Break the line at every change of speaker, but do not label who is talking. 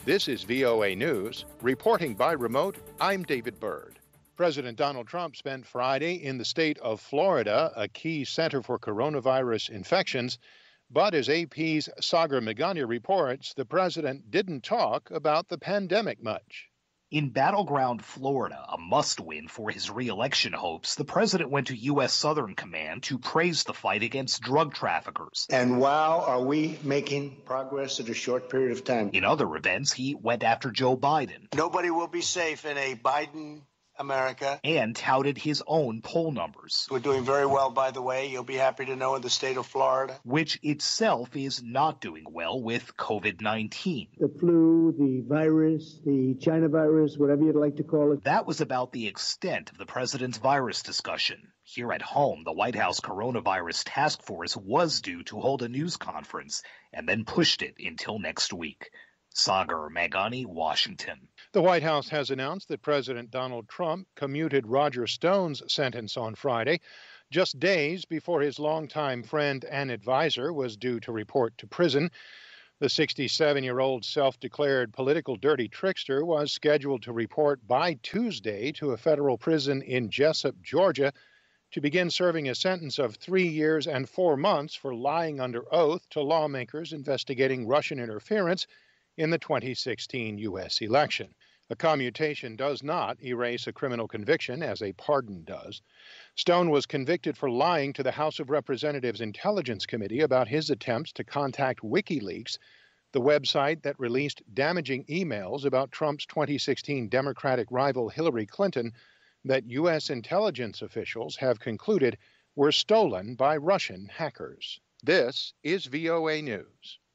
This is VOA News. Reporting by remote, I'm David Byrd. President Donald Trump spent Friday in the state of Florida, a key center for coronavirus infections. But as AP's Sagar Meghani reports, the president didn't talk about the pandemic much.
In battleground Florida, a must-win for his re-election hopes, the president went to U.S. Southern Command to praise the fight against drug traffickers.
And wow, are we making progress in a short period of time.
In other events, he went after Joe Biden.
Nobody will be safe in a Biden America.
And touted his own poll numbers.
We're doing very well, by the way. You'll be happy to know in the state of Florida.
Which itself is not doing well with COVID-19.
The flu, the virus, the China virus, whatever you'd like to call it.
That was about the extent of the president's virus discussion. Here at home, the White House Coronavirus Task Force was due to hold a news conference and then pushed it until next week. Sagar Meghani, Washington.
The White House has announced that President Donald Trump commuted Roger Stone's sentence on Friday, just days before his longtime friend and advisor was due to report to prison. The 67-year-old self-declared political dirty trickster was scheduled to report by Tuesday to a federal prison in Jessup, Georgia, to begin serving a sentence of 3 years and 4 months for lying under oath to lawmakers investigating Russian interference in the 2016 U.S. election. A commutation does not erase a criminal conviction, as a pardon does. Stone was convicted for lying to the House of Representatives Intelligence Committee about his attempts to contact WikiLeaks, the website that released damaging emails about Trump's 2016 Democratic rival Hillary Clinton that U.S. intelligence officials have concluded were stolen by Russian hackers. This is VOA News.